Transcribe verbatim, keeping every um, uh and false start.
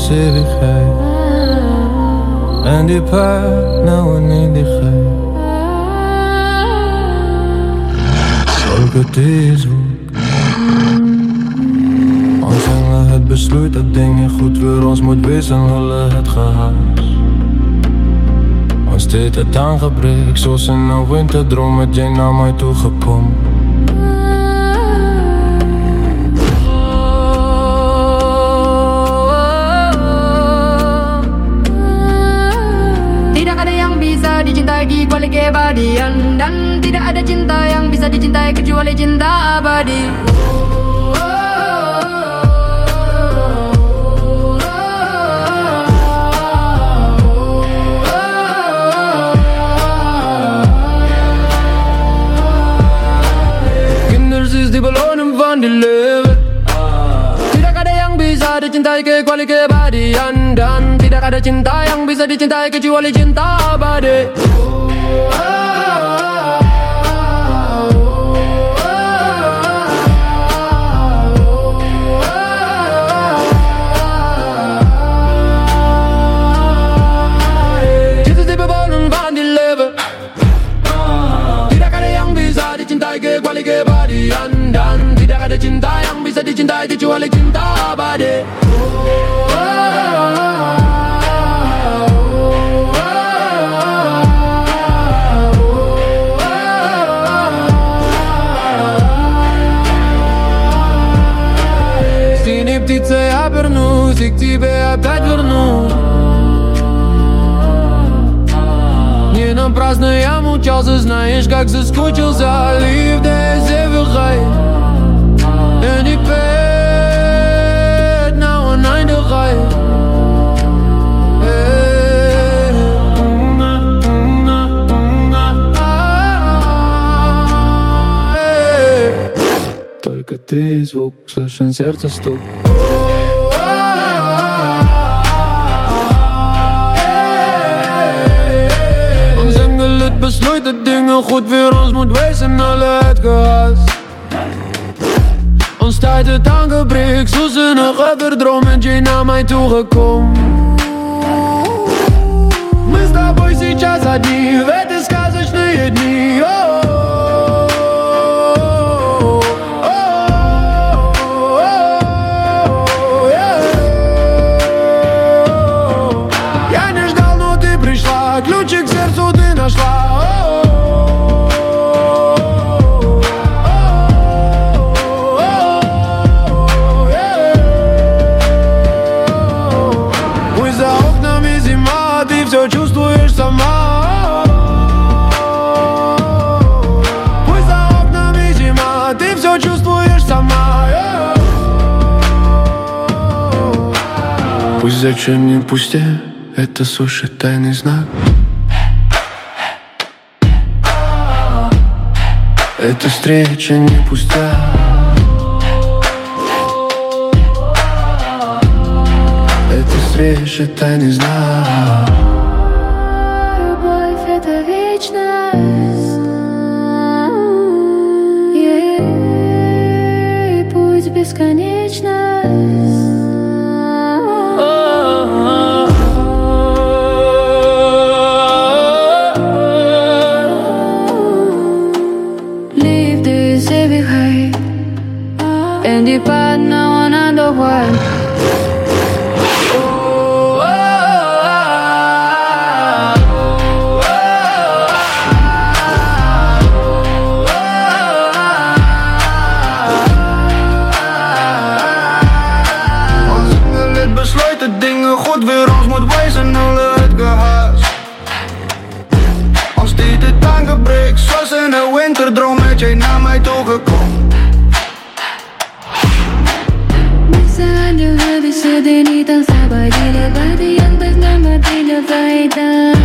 is eeuwigheid. En die pijn nou in eeuwigheid. Zal ik het eens doen? Ons engelen het besluit dat dingen goed voor ons moet wezen, willen het gehaast. Ons deed het aangebrek, zoals in een winterdroom met jij naar mij toegekomen. Dicintai kecuali keabadian, dan tidak ada cinta yang bisa dicintai kecuali cinta abadi. Kinderzies die beloning van die leven. Tidak ada yang bisa dicintai kecuali keabadian, dan tidak ada cinta yang bisa dicintai kecuali cinta abadi. Cinta die bewoning van die leven. Tidak ada yang bisa dicintai kecuali keabadian, dan tidak ada cinta yang bisa dicintai kecuali cinta abadi. Синие птицы я обернусь и к тебе опять вернусь. Не напрасно я мучался, знаешь, как соскучился. Leave this eeuwigheid. En die pijn nou een eindigheid. Только ты звук, слышен сердце стук. Ons engel het besluit dat dingen goed voor ons moet wezen, alle het gehaast. Ons tijd het aangebrek, zoals in een gewerdroom en jij naar mij toegekomen. Мы с тобой сейчас одни в эти сказочные дни. Ключик к сердцу ты нашла. Пусть за окнами зима, ты все чувствуешь сама. Пусть за окнами зима, ты все чувствуешь сама. Пусть зачем не пусте, это суши тайный знак. Эта встреча не пустая. Эта встреча тайный знак. Любовь — это вечность. Ей путь бесконечность. En die pijn nou een eindigheid. Ons engel het besluit dat dingen goed weer ons moet wezen, alle het gehaast. Ons deed het aangebrek, zoals in een winterdroom met jij naar mij toegekomen. Bisa di habis sedih tak sabar di lebar yang bernama tidak faedah.